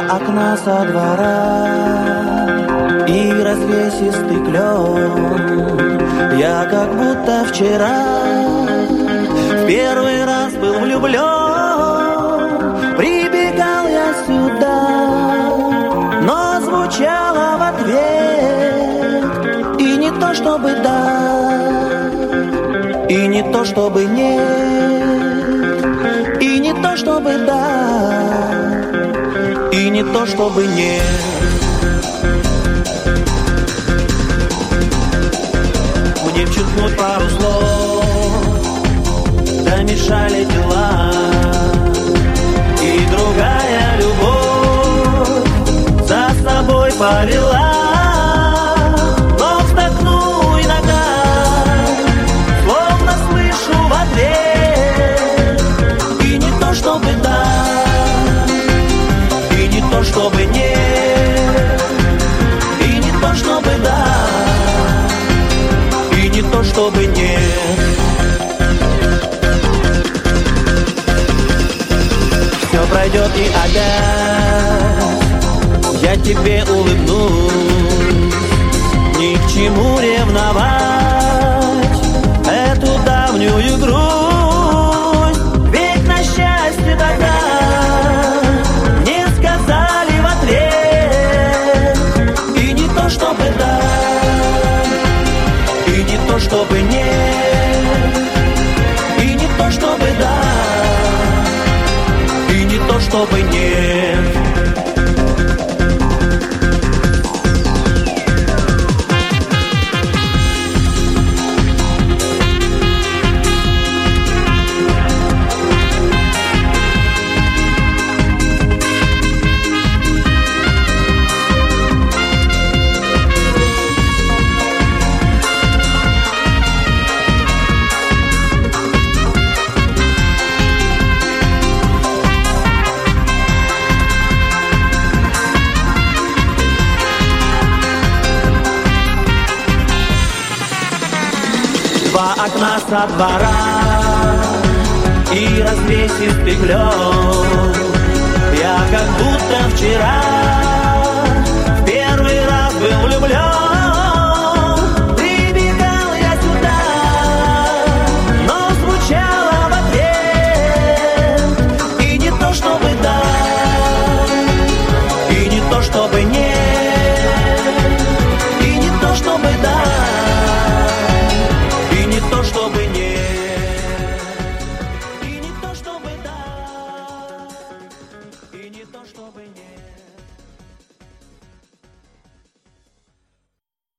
окна со двора и развесистый клен. Я как будто вчера в первый раз был влюблен. Прибегал я сюда, но звучало в ответ и не то чтобы да, и не то чтобы нет, и не то чтобы да, и не то чтобы нет. Мне вчеркнуть пару слов, да мешали дела, и другая любовь за собой повела. Но вздохну иногда, словно слышу в ответ, и не то чтобы да, и не то чтобы нет, и не то чтобы да, и не то чтобы нет. Все пройдет и опять я тебе улыбнусь. Ни к чему ревновать эту давнюю грусть. Ведь на счастье тогда мне сказали в ответ, и не то чтобы да, и не то чтобы нет, и не то чтобы да, и не то чтобы нет. Два окна со двора и развесистый клен. Я как будто вчера в первый раз был влюблен.